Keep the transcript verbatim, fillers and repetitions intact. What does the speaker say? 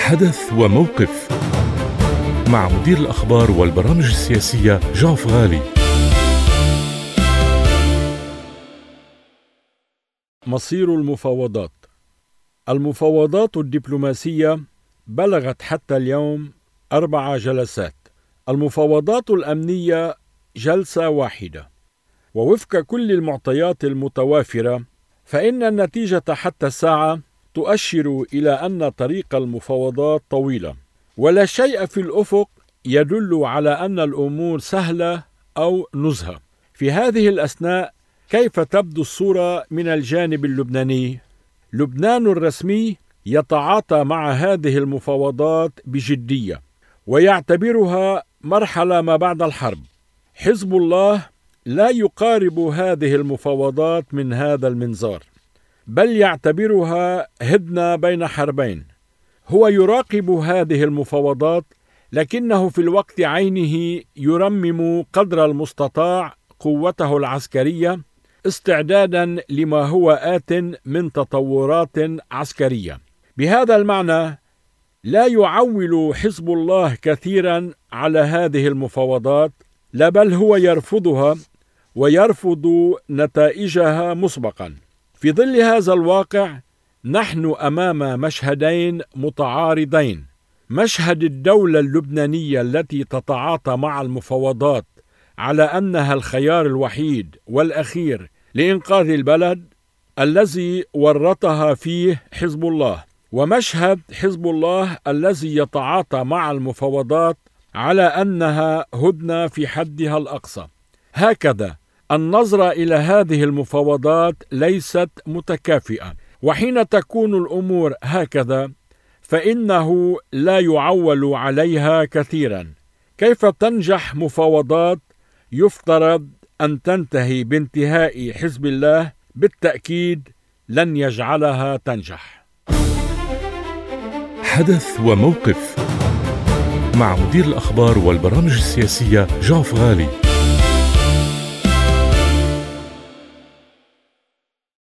حدث وموقف مع مدير الأخبار والبرامج السياسية جان فغالي. مصير المفاوضات. المفاوضات الدبلوماسية بلغت حتى اليوم أربع جلسات. المفاوضات الأمنية جلسة واحدة، ووفق كل المعطيات المتوافرة فإن النتيجة حتى الساعة تؤشر إلى أن طريق المفاوضات طويلة، ولا شيء في الأفق يدل على أن الأمور سهلة أو نزهة. في هذه الأثناء كيف تبدو الصورة من الجانب اللبناني؟ لبنان الرسمي يتعاطى مع هذه المفاوضات بجدية ويعتبرها مرحلة ما بعد الحرب. حزب الله لا يقارب هذه المفاوضات من هذا المنظار، بل يعتبرها هدنة بين حربين. هو يراقب هذه المفاوضات، لكنه في الوقت عينه يرمم قدر المستطاع قوته العسكرية استعدادا لما هو آت من تطورات عسكرية. بهذا المعنى لا يعول حزب الله كثيرا على هذه المفاوضات، لا بل هو يرفضها ويرفض نتائجها مسبقا. في ظل هذا الواقع نحن أمام مشهدين متعارضين: مشهد الدولة اللبنانية التي تتعاطى مع المفاوضات على أنها الخيار الوحيد والأخير لإنقاذ البلد الذي ورطها فيه حزب الله، ومشهد حزب الله الذي يتعاطى مع المفاوضات على أنها هدنة في حدها الأقصى. هكذا النظرة إلى هذه المفاوضات ليست متكافئة، وحين تكون الأمور هكذا فإنه لا يعول عليها كثيرا. كيف تنجح مفاوضات يفترض أن تنتهي بانتهاء حزب الله؟ بالتأكيد لن يجعلها تنجح. حدث وموقف مع مدير الأخبار والبرامج السياسية جان فغالي.